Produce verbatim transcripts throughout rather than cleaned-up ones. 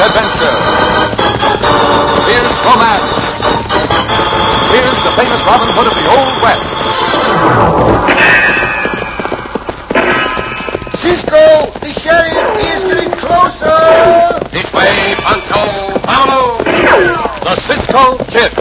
adventure. Here's romance. Here's the famous Robin Hood of the Old West. Cisco, the sheriff is getting closer. This way, Pancho. Vámonos. The Cisco Kid.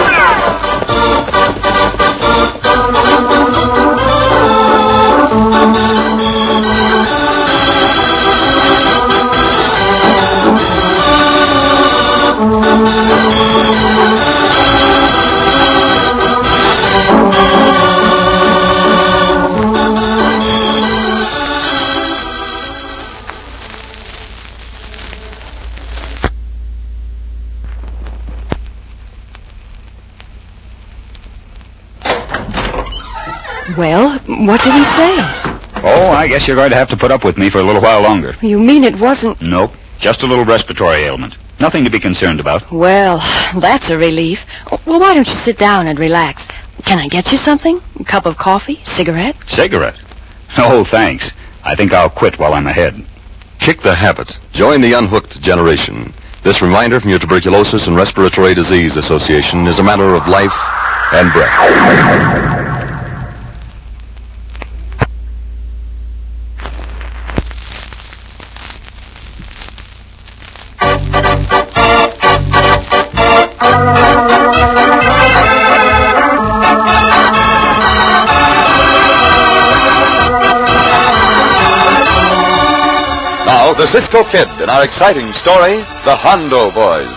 Well, what did he say? Oh, I guess you're going to have to put up with me for a little while longer. You mean it wasn't... Nope. Just a little respiratory ailment. Nothing to be concerned about. Well, that's a relief. Well, why don't you sit down and relax? Can I get you something? A cup of coffee? Cigarette? Cigarette? Oh, thanks. I think I'll quit while I'm ahead. Kick the habit. Join the unhooked generation. This reminder from your Tuberculosis and Respiratory Disease Association is a matter of life and breath. The Cisco Kid in our exciting story, The Hondo Boys.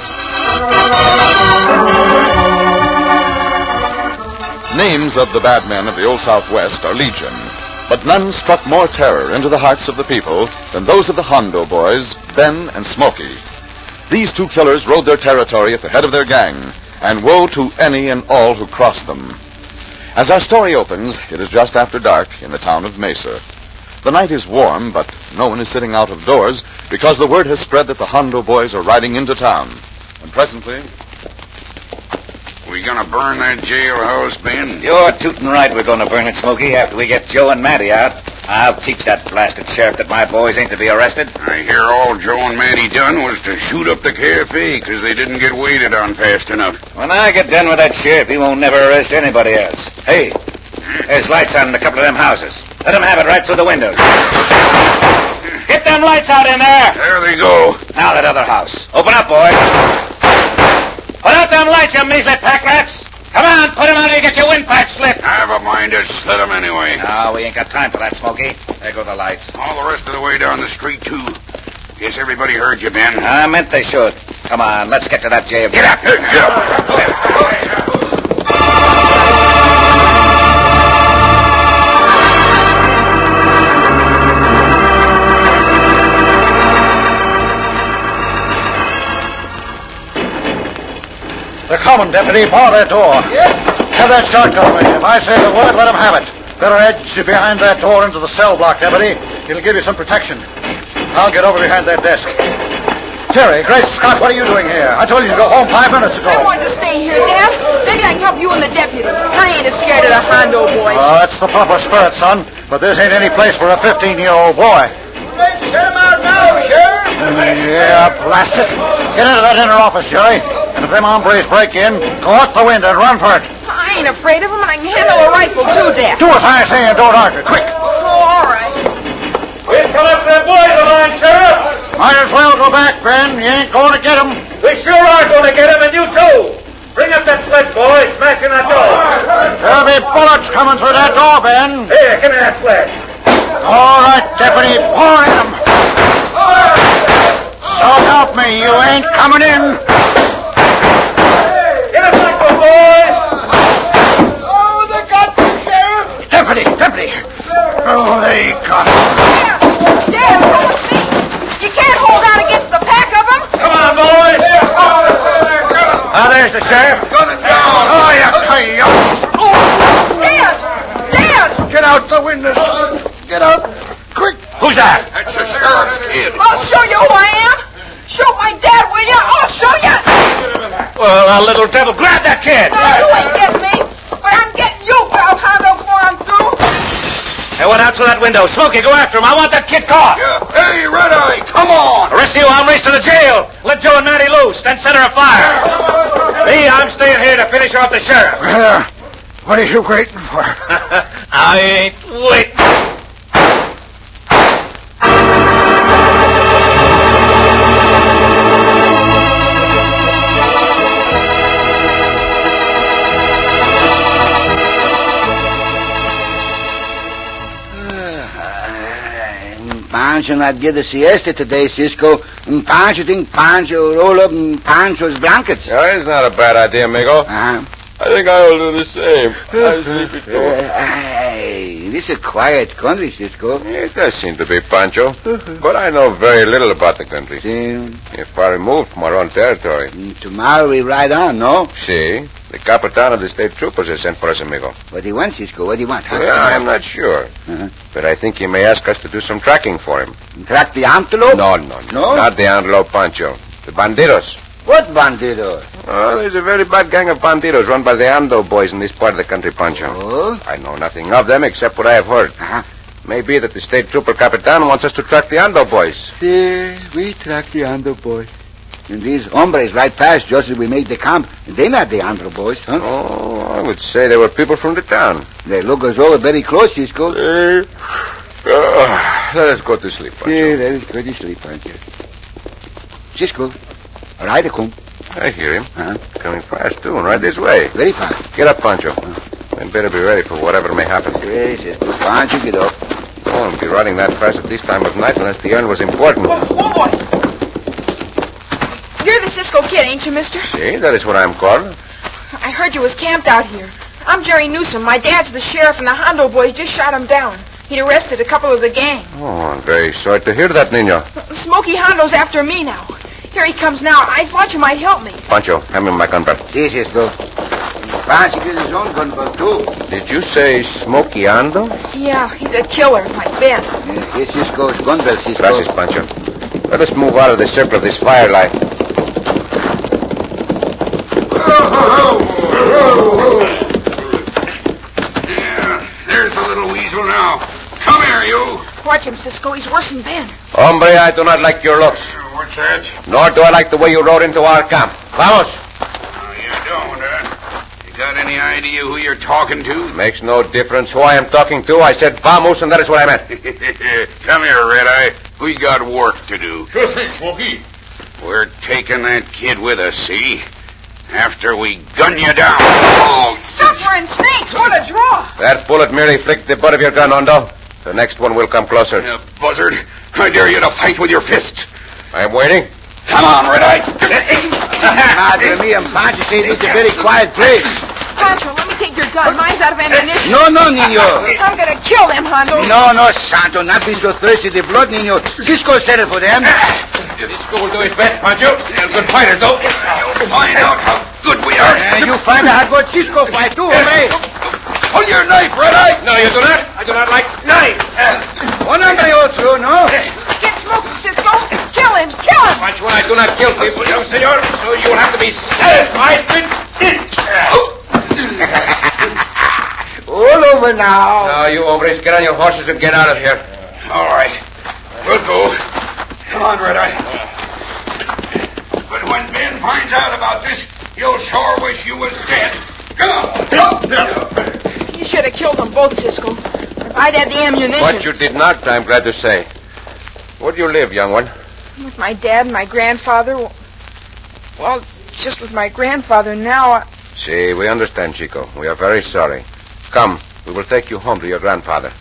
Names of the bad men of the Old Southwest are legion, but none struck more terror into the hearts of the people than those of the Hondo Boys, Ben and Smokey. These two killers rode their territory at the head of their gang, and woe to any and all who crossed them. As our story opens, it is just after dark in the town of Mesa. The night is warm, but no one is sitting out of doors because the word has spread that the Hondo Boys are riding into town. And presently... We gonna burn that jailhouse, Ben? You're tootin' right we're gonna burn it, Smokey, after we get Joe and Matty out. I'll teach that blasted sheriff that my boys ain't to be arrested. I hear all Joe and Matty done was to shoot up the cafe because they didn't get waited on fast enough. When I get done with that sheriff, he won't never arrest anybody else. Hey, there's lights on in a couple of them houses. Let them have it right through the windows. Get them lights out in there. There they go. Now that other house. Open up, boys. Put out them lights, you measly pack rats. Come on, put them out or you get your windpipe slit. I have a mind to slit them anyway. No, we ain't got time for that, Smokey. There go the lights. All the rest of the way down the street, too. Guess everybody heard you, Ben. I meant they should. Come on, let's get to that jail. Get up. Get up. They're coming, Deputy. Bar that door. Yes? Have that shotgun ready. If I say the word, let them have it. Better edge behind that door into the cell block, Deputy. It'll give you some protection. I'll get over behind that desk. Terry, Grace Scott, what are you doing here? I told you to go home five minutes ago. I wanted to stay here, Dad. Maybe I can help you and the deputy. I ain't as scared of the Hondo Boys. Oh, that's the proper spirit, son. But this ain't any place for a fifteen-year-old boy. Set him out now, Sheriff. Yeah, blast it. Get into that inner office, Jerry. And if them hombres break in, go out the window and run for it. I ain't afraid of him, and I can handle a rifle, too, Dad. Do as I say and don't argue. Quick. Oh, all right. We'll come up to the boys of mine, Sheriff. Might as well go back, Ben. You ain't going to get them. We sure are going to get them, and you too. Bring up that sled, boy. Smash in that door. There'll be bullets coming through that door, Ben. Here, give me that sled. All right, Deputy. Pour in them. So help me, you ain't coming in. Get it back, boys. Oh, they got me, Sheriff. Deputy, Deputy. Oh, they got him. Dad, Dad, come with me. You can't hold out against the pack of them. Come on, boys. Now, there's the sheriff. Gun it down. Oh, you coyotes. Dad, Dad. Get out the window, son. Get out. Quick. Who's that? That's the sheriff's kid. I'll show you who I am. Shoot my dad, will you? I'll show you. Well, now, little devil, grab that kid. No, you ain't getting me. But I'm getting you, pal Hondo, before I'm through. Hey, went out through that window. Smokey, go after him. I want that kid caught. Yeah. Hey, Red Eye, come on. The rest of you, I'll race to the jail. jail. Let Joe and Matty loose, then set her afire. Me, I'm staying here to finish off the sheriff. Uh, what are you waiting for? I ain't waiting. Pancho not get a siesta today, Cisco. And Pancho think Pancho roll up in Pancho's blankets. Yeah, it's not a bad idea, amigo. Uh-huh. I think I'll do the same. I'll sleep it Uh, hey, this is a quiet country, Cisco. It does seem to be, Pancho. But I know very little about the country. See, We're far removed from our own territory. tomorrow we ride on, no? See? The Capitan of the state troopers has sent for us, amigo. What do you want, Cisco? What do you want? Huh? Yeah, I'm not sure. Uh-huh. But I think he may ask us to do some tracking for him. Track the antelope? No, no, no. No? Not the antelope, Pancho. The bandidos. What bandido? Oh, there's a very bad gang of bandidos run by the Ando boys in this part of the country, Pancho. Oh? I know nothing of them except what I have heard. Uh-huh. Maybe that the state trooper Capitan wants us to track the Ando boys. Yeah, we track the Ando boys. And these hombres right past just as we made the camp. They're not the Ando boys, huh? Oh, I would say they were people from the town. They look as though very close, Cisco. Uh, uh, let us go to sleep, Pancho. Yeah, that is pretty sleep, aren't you? Cisco, ride a come. I hear him. Uh-huh. Coming fast, too, and right this way. Very fast. Get up, Pancho. And better be ready for whatever may happen. Yes, Cisco. Why don't you get up? Oh, and be riding that fast at this time of night unless the errand was important. Oh, oh, boy. You're the Cisco Kid, ain't you, mister? See, that is what I'm called. I heard you was camped out here. I'm Jerry Newsom. My dad's the sheriff, and the Hondo boys just shot him down. He'd arrested a couple of the gang. Oh, I'm very sorry to hear that, Nino. Smokey Hondo's after me now. Here he comes now. I thought you might help me. Pancho, hand me my gun belt. Si, Cisco. Pancho gets his own gun belt, too. Did you say Smokey Ando? Yeah, he's a killer, like Ben. Yeah, here's Cisco's gun belt, Cisco. Gracias, Pancho. Let us move out of the circle of this firelight. Yeah, there's the little weasel now. Come here, you. Watch him, Cisco. He's worse than Ben. Hombre, I do not like your looks. What's that? Nor do I like the way you rode into our camp. Vamos. Oh, you don't, huh? You got any idea who you're talking to? Makes no difference who I am talking to. I said vamos, and that is what I meant. Come here, Red Eye. We got work to do. Sure thing, Smokey. We're taking that kid with us, see? After we gun you down. Oh, Suffering snakes. What a draw. That bullet merely flicked the butt of your gun, Hondo. The next one will come closer. you buzzard. I dare you to fight with your fists. I'm waiting. Come on, Red Eye. Madre mia, Pancho say this is a very quiet place. Pancho, let me take your gun. Mine's out of ammunition. No, no, Nino. I'm gonna kill them, Hondo. No, no, Santo, not be so thirsty the blood, Nino. Cisco said it for them. Cisco will do his best, Pancho. They're good fighters, though. You'll find out how good we are. And you find out how good Cisco fight, too, hombre. Pull your knife, Red Eye. No, you do not. I do not like knives. One hombre also, no? Get Smokey, Cisco. Kill him. Kill him. Pancho, I do not kill people, young senor. So you'll have to be satisfied with this. All over now. Now, you hombres, get on your horses and get out of here. All right. We'll go. Come on, Red Eye. But when Ben finds out about this, he'll sure wish you was dead. Come on. You should have killed them both, Cisco. If I'd had the ammunition. But you did not, I'm glad to say. Where do you live, young one? With my dad and my grandfather. Well, just with my grandfather now. I... See, we understand, Chico. We are very sorry. Come, we will take you home to your grandfather.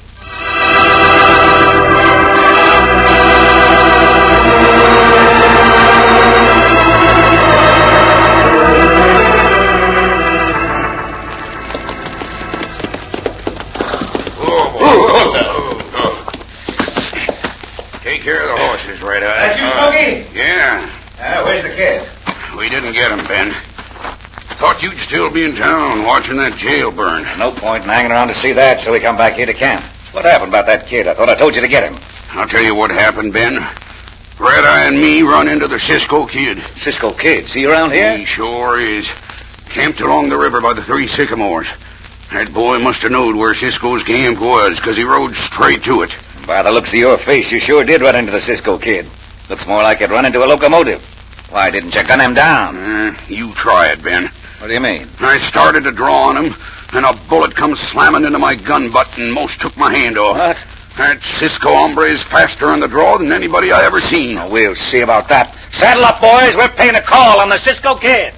Take care of the horses, Red Eye. That you, Smokey? Yeah. Uh, where's the kid? We didn't get him, Ben. Thought you'd still be in town watching that jail burn. No point in hanging around to see that, so we come back here to camp. What happened about that kid? I thought I told you to get him. I'll tell you what happened, Ben. Red Eye and me run into the Cisco Kid. Cisco Kid? See you around here? He sure is. Camped along the river by the Three Sycamores. That boy must have known where Cisco's camp was, because he rode straight to it. By the looks of your face, you sure did run into the Cisco Kid. Looks more like it run into a locomotive. Why didn't you gun him down? Uh, you try it, Ben. What do you mean? I started to draw on him, and a bullet come slamming into my gun butt and most took my hand off. What? That Cisco hombre is faster on the draw than anybody I ever seen. Oh, we'll see about that. Saddle up, boys. We're paying a call on the Cisco Kid.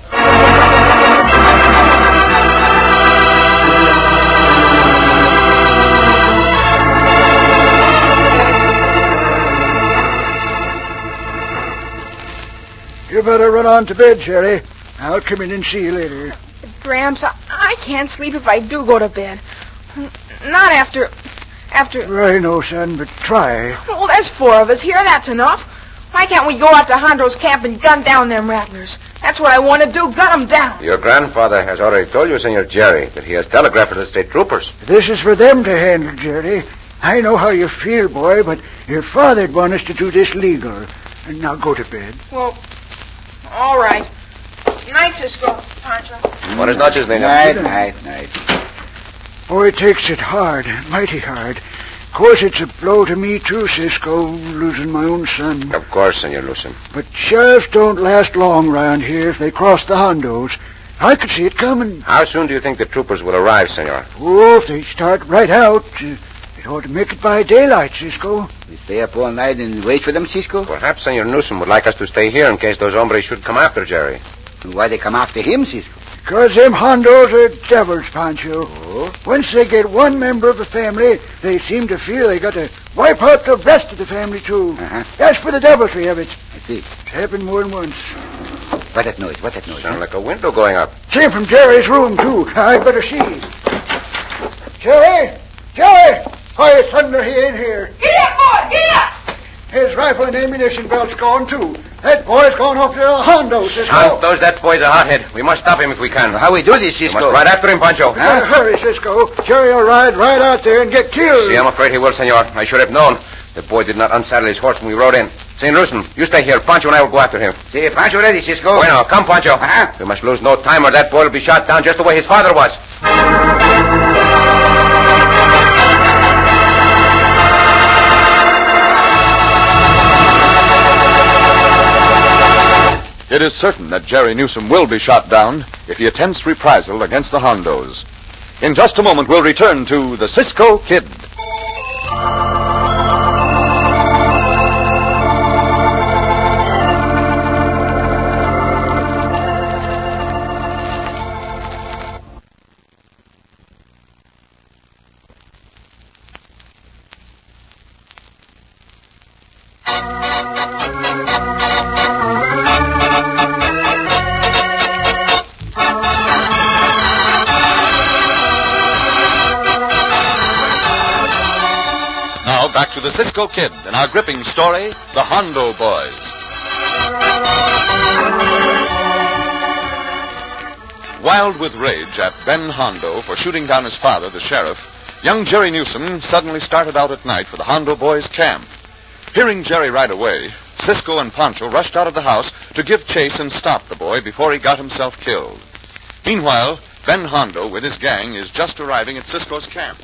You better run on to bed, Jerry. I'll come in and see you later. Gramps, I, I can't sleep if I do go to bed. Not after... after... I know, son, but try. Well, there's four of us here. That's enough. Why can't we go out to Hondo's camp and gun down them rattlers? That's what I want to do, gun them down. Your grandfather has already told you, Senor Jerry, that he has telegraphed to the state troopers. This is for them to handle, Jerry. I know how you feel, boy, but your father'd want us to do this legal. And now go to bed. Well, all right. Night, Cisco, Pancho. Buenas noches, Nina. Night, night, night. Boy, it takes it hard, mighty hard. Of course, it's a blow to me, too, Cisco, losing my own son. Of course, Senor Lucen. But sheriffs don't last long round here if they cross the Hondos. I could see it coming. How soon do you think the troopers will arrive, Senor? Oh, if they start right out, uh, they ought to make it by daylight, Cisco. We stay up all night and wait for them, Cisco? Perhaps Senor Newsom would like us to stay here in case those hombres should come after Jerry. Why they come after him, Cisco? Because them Hondos are devils, Pancho. Oh? Once they get one member of the family, they seem to feel they got to wipe out the rest of the family, too. Uh-huh. That's for the deviltry of it. I see. It's happened more than once. What that noise? What that noise? Sound like a window going up. Came from Jerry's room, too. I'd better see. Jerry! Jerry! Quiet, thunder, he ain't here. Get up, boy! Get up! His rifle and ammunition belt's gone, too. That boy's gone off to the Hondo, Cisco. Santos, that boy's a hothead. We must stop him if we can. How we do this, We Cisco? must ride after him, Pancho. Huh? Hurry, Cisco. Jerry will ride right out there and get killed. See, I'm afraid he will, Senor. I should have known. The boy did not unsaddle his horse when we rode in. Saint Lucen, you stay here. Pancho and I will go after him. See, Pancho ready, Cisco. Bueno, come, Pancho. Uh-huh. We must lose no time or that boy will be shot down just the way his father was. It is certain that Jerry Newsom will be shot down if he attempts reprisal against the Hondos. In just a moment, we'll return to the Cisco Kid. Back to the Cisco Kid and our gripping story, The Hondo Boys. Wild with rage at Ben Hondo for shooting down his father, the sheriff, young Jerry Newsom suddenly started out at night for the Hondo Boys' camp. Hearing Jerry right away, Cisco and Pancho rushed out of the house to give chase and stop the boy before he got himself killed. Meanwhile, Ben Hondo with his gang is just arriving at Cisco's camp.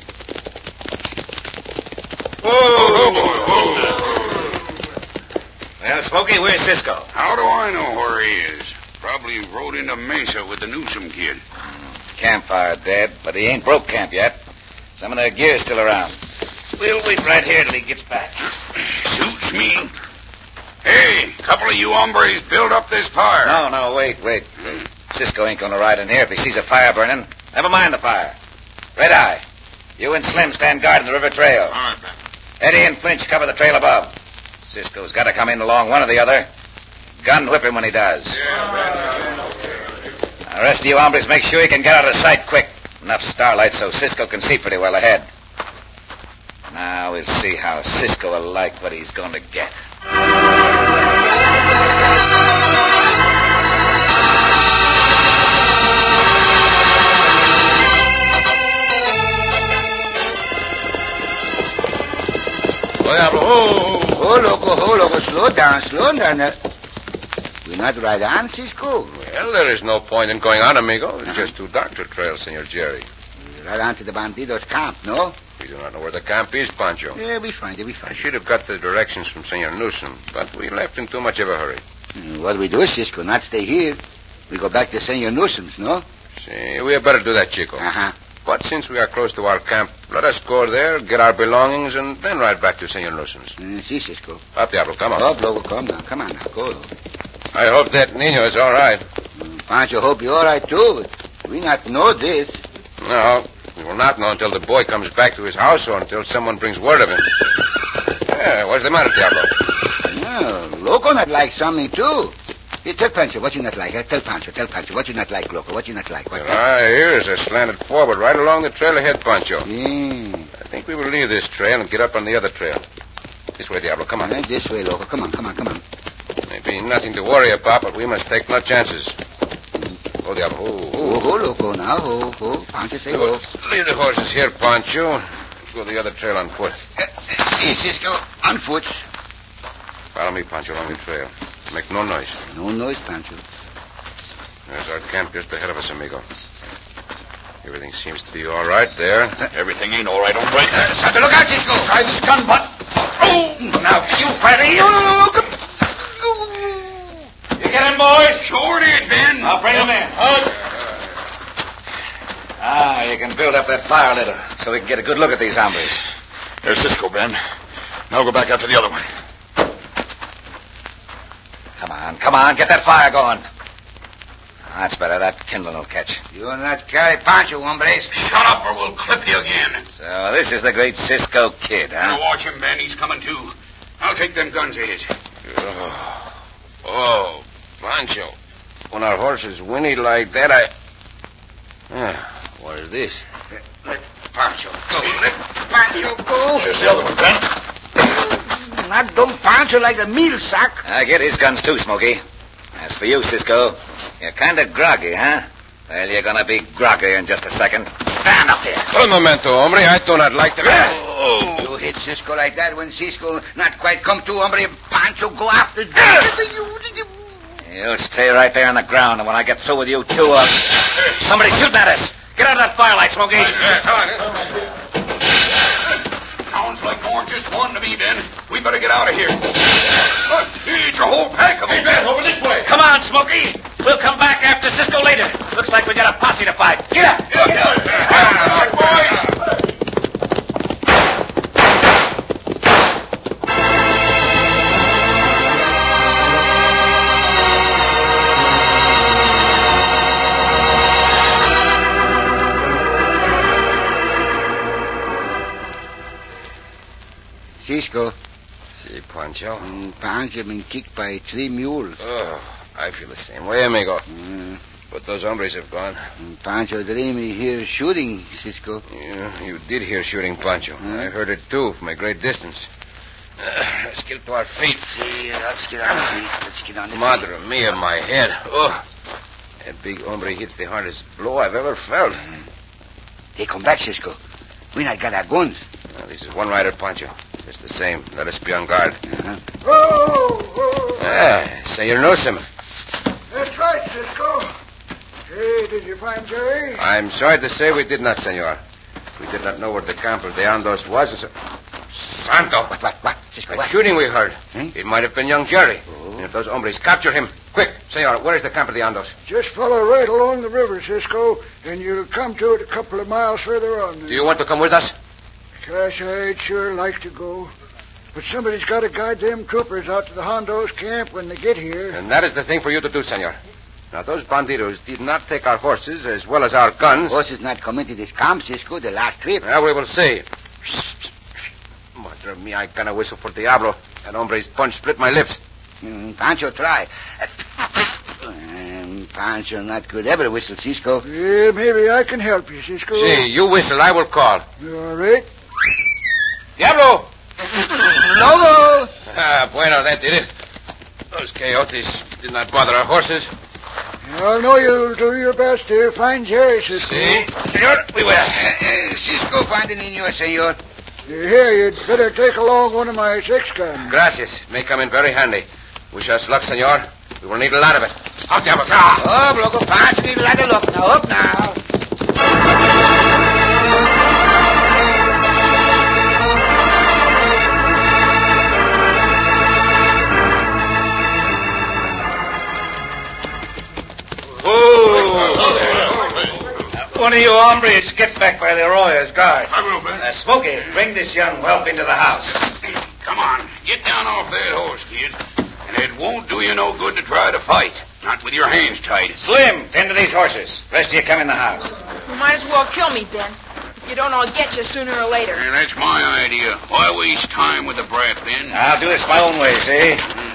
Oh, oh, oh. Well, Smokey, where's Cisco? How do I know where he is? Probably rode into Mesa with the Newsom kid. Campfire dead, but he ain't broke camp yet. Some of their gear's still around. We'll wait right here till he gets back. Suits me. Hey, couple of you hombres build up this fire. No, no, wait, wait. Cisco ain't gonna ride in here if he sees a fire burning. Never mind the fire. Red Eye, you and Slim stand guard in the river trail. All right, Ben. Eddie and Flinch cover the trail above. Cisco's got to come in along one or the other. Gun whip him when he does. Yeah, the rest of you hombres make sure he can get out of sight quick. Enough starlight so Cisco can see pretty well ahead. Now we'll see how Cisco will like what he's going to get. Oh, oh, loco, oh, loco, slow down, slow down. Uh, we're not right on, Cisco. Well, there is no point in going on, amigo. It's just too dark to trail, Senor Jerry. We're right on to the bandidos' camp, no? We do not know where the camp is, Pancho. Yeah, we find it, we find I it. should have got the directions from Senor Newsom, but we left in too much of a hurry. Mm, What we do, Cisco, not stay here. We go back to Senor Newsom's, no? See, we had better do that, Chico. Uh-huh. But since we are close to our camp, let us go there, get our belongings, and then ride back to Senor Newsom's. Mm, si, Cisco. Up, Diablo, come on. Up, Loco, come now. Come on now, go. I hope that Nino is all right. Mm, Pancho hope you're all right, too. But we not know this. No, we will not know until the boy comes back to his house or until someone brings word of him. Yeah, what's the matter, Diablo? No, Loco not like something, too. Hey, tell Pancho what you not like. Eh? Tell Pancho, tell Pancho what you not like, Loco. What you not like. What Well, I hear is a slanted forward right along the trail ahead, Pancho. Yeah. I think we will leave this trail and get up on the other trail. This way, Diablo, come on. Eh, this way, Loco. Come on, come on, come on. Maybe nothing to worry about, but we must take no chances. Oh, Diablo. Oh, Oh, ho, Loco, now. Ho, ho. Pancho say ho. Leave the horses here, Pancho. Go the other trail on foot. Hey, Cisco, on foot. Follow me, Pancho, along the trail. Make no noise. No noise, Pancho. There's our camp just ahead of us, amigo. Everything seems to be all right there. Everything ain't all right, hombre. Uh, look out, Cisco. Try this gun butt. Oh, now, you, Freddy. You get him, boys? Sure did, Ben. I'll bring him in. Ah, you can build up that fire a little so we can get a good look at these hombres. There's Cisco, Ben. Now go back after the other one. Come on, come on, get that fire going. That's better. That kindling will catch. You'll not carry Pancho, hombres. Shut up or we'll clip you again. So this is the great Cisco Kid, Now huh? watch him, Ben. He's coming too. I'll take them guns of his. Oh, oh Pancho. When our horses whinny like that, I... Ah, what is this? Let Pancho go. Let Pancho go. There's the other one, Ben. Not dumb Pancho like a meal sack. I get his guns too, Smokey. As for you, Cisco, you're kind of groggy, huh? Well, you're going to be groggy in just a second. Stand up there. Un momento, hombre. I do not like them. Oh. You hit Cisco like that when Cisco not quite come to, hombre. Pancho go after you. You'll stay right there on the ground, and when I get through with you two, uh, somebody's shooting at us. Get out of that firelight, Smokey. Sounds like more than just one to me, Ben. We better get out of here. Look, it's a whole pack of them. Hey, Ben, over this way. Come on, Smokey. We'll come back after Cisco later. Looks like we got a posse to fight. Get up. Get up. Come on, boys. Cisco. See, Pancho. Mm, Pancho been kicked by three mules. Oh, I feel the same way, amigo. Mm, But those hombres have gone. mm, Pancho dream he hear shooting, Cisco. Yeah, you did hear shooting, Pancho. I heard it, too, from a great distance. Uh, let's get to our feet. See, let's get on the feet. Let's get on the Madre mia, my head. Oh, that big hombre hits the hardest blow I've ever felt. feet. They come back, Cisco. We not got our guns. Well, this is one rider, Pancho. Just the same. Let us be on guard. Uh-huh. Oh, oh. Ah, Senor Newsom. That's right, Cisco. Hey, did you find Jerry? I'm sorry to say we did not, senor. We did not know where the camp of the Andos was. And so... Santo! What, what, what? Cisco, That what? shooting we heard. Hmm? It might have been young Jerry. Oh. And if those hombres capture him, quick, senor, where is the camp of the Andos? Just follow right along the river, Cisco, and you'll come to it a couple of miles further on. Do you want to come with us? Gosh, I'd sure like to go. But somebody's got to guide them troopers out to the Hondos camp when they get here. And that is the thing for you to do, senor. Now, those bandidos did not take our horses as well as our guns. Horses not come into this camp, Cisco, the last trip. Now we will see. Madre mia, I gonna whistle for Diablo. That hombre's punch split my lips. Mm, Pancho try. Um, Pancho not could ever whistle, Cisco. Yeah, maybe I can help you, Cisco. See, you whistle, I will call. You all right? Diablo! Logo! Ah, bueno, that did it. Those coyotes did not bother our horses. I know you'll do your best to find Jerry, Cisco. See, senor, we will. Uh, uh, Cisco find it in you, senor. Here, you'd better take along one of my six guns. Gracias. May come in very handy. Wish us luck, senor. We will need a lot of it. Out, Diablo. Oh, Loco, Pancho need a lot of luck. Now, up now. one of you hombres get back by the Arroyo's guard. I will, Ben. Uh, Smokey, bring this young whelp into the house. Come on, get down off that horse, kid. And it won't do you no good to try to fight. Not with your hands tied. Slim, tend to these horses. Rest of you come in the house. You might as well kill me, Ben. If you don't, I'll get you sooner or later. Yeah, that's my idea. Why waste time with the brat, Ben? I'll do this my own way, see?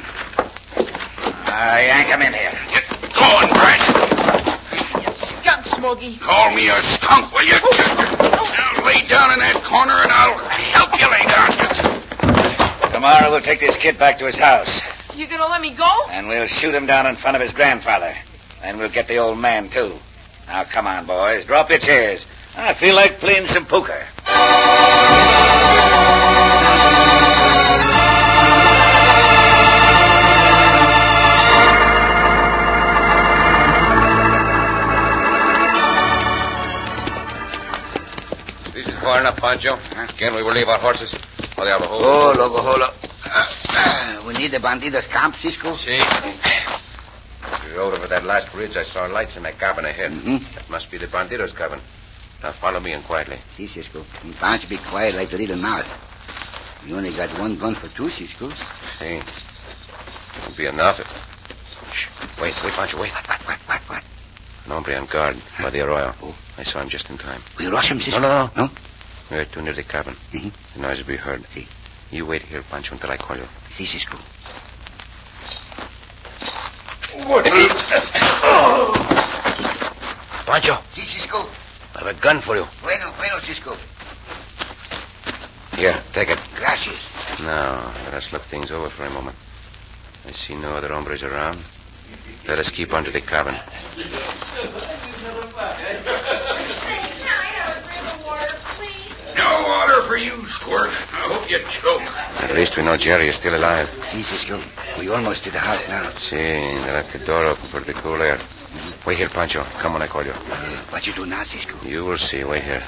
I yank him in here. Get going, brat. You skunk, Smokey. Call me a skunk, will you? Now lay down in that corner and I'll help you lay down. Tomorrow we'll take this kid back to his house. You gonna let me go? And we'll shoot him down in front of his grandfather. And we'll get the old man, too. Now, come on, boys. Drop your chairs. I feel like playing some poker. This is far enough, Pancho. Huh? Can we relieve our horses? Oh, they have a hole. Oh, loco, holo. Uh, uh, we need the bandidos camp, Cisco. See? We rode over that last ridge. I saw lights in that cabin ahead. Mm-hmm. That must be the bandidos' cabin. Now follow me in quietly. See, Cisco. And Pancho be quiet like a little mouse. You only got one gun for two, Cisco. See? Won't be enough. Shh. Wait, wait, Pancho, wait. What, what, what, what, what? An hombre on guard by the arroyo. Oh. I saw him just in time. We rush him, Cisco? No, no, no. No? We're too near the cabin. Mm-hmm. The noise will be heard. See. You wait here, Pancho, until I call you. See, Cisco. What? Pancho. See, Cisco. I have a gun for you. Bueno, bueno, Cisco. Here, take it. Gracias. Now, let us look things over for a moment. I see no other hombres around. Let us keep on to the cabin. No water for you, Squirt. I hope you choke. At least we know Jerry is still alive. See, Cisco. We almost to the house now. See, they left the door open for the cool air. Wait here, Pancho. Come when I call you. Uh, what you do now, Cisco? You will see. Wait here.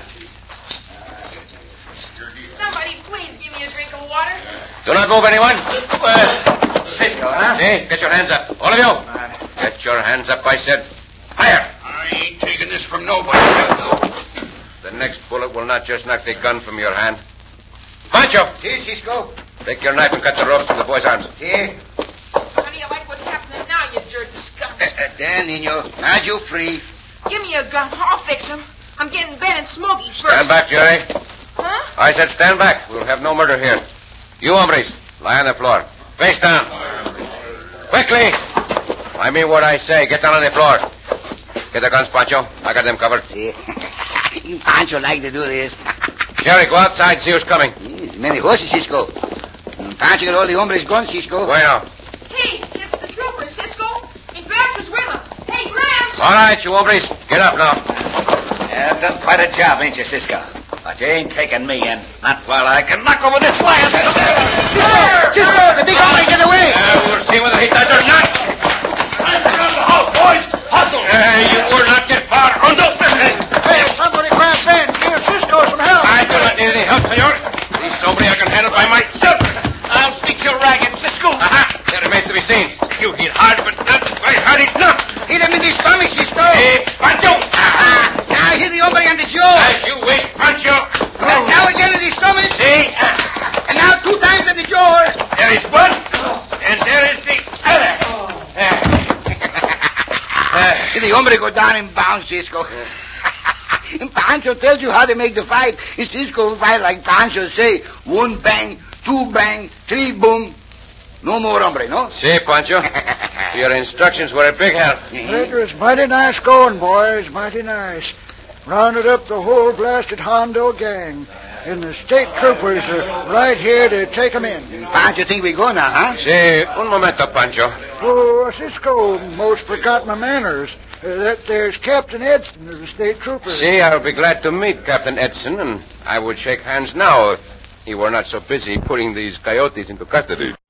Somebody please give me a drink of water. Do not move, anyone. Uh, Cisco, huh? See, get your hands up. All of you. Get your hands up, I said. Higher. I ain't taking this from nobody. The next bullet will not just knock the gun from your hand. Pancho! See, Cisco. Take your knife and cut the ropes from the boy's arms. See? How do you like what's happening now, you dirty skunk? Uh, uh, there, Nino. Now you free. Give me a gun. I'll fix him. I'm getting Ben and Smokey first. Stand back, Jerry. Huh? I said stand back. We'll have no murder here. You hombres, lie on the floor. Face down. Quickly. I mean what I say. Get down on the floor. Get the guns, Pancho. I got them covered. See? Pancho like to do this. Jerry, go outside, see who's coming. Yes, many horses, Cisco. Pancho got all the hombres gone, Cisco. Bueno. Hey, it's the trooper, Cisco. And Grabs is with him. Hey, Grabs! All right, you hombres. Get up now. Yeah, I've done quite a job, ain't you, Cisco? But you ain't taking me in. Not while I can knock over this lance. Cisco! Cisco! The big hombre, get away! Uh, we'll see whether he does or not. Hands around the house, boys! Hustle! Uh, you will not get far. Rondo! Hey, somebody grab Ben. Give Cisco some help. I do not need any help, senor. This hombre I can handle by myself. I'll beat you ragged, Cisco. Aha! That remains to be seen. You hit hard, but not quite hard enough. Hit him in the stomach, Cisco. Hey, Pancho! Ah, now hit the hombre on the jaw. As you wish, Pancho. And now again in the stomach. See? And now two times in the jaw. There is one, and there is the other. Did the hombre go down in bounds, Cisco? Pancho tells you how to make the fight. Cisco fight like Pancho say. One bang, two bang, three boom. No more hombre, no? See, Pancho. Your instructions were a big help. It was mighty nice going, boys. Mighty nice. Rounded up the whole blasted Hondo gang. And the state troopers are right here to take 'em in. Pancho think we go now, huh? See, un momento, Pancho. Oh, Cisco most forgot my manners. Uh, that there's Captain Edson of the state troopers. See, I'll be glad to meet Captain Edson, and I would shake hands now if he were not so busy putting these coyotes into custody.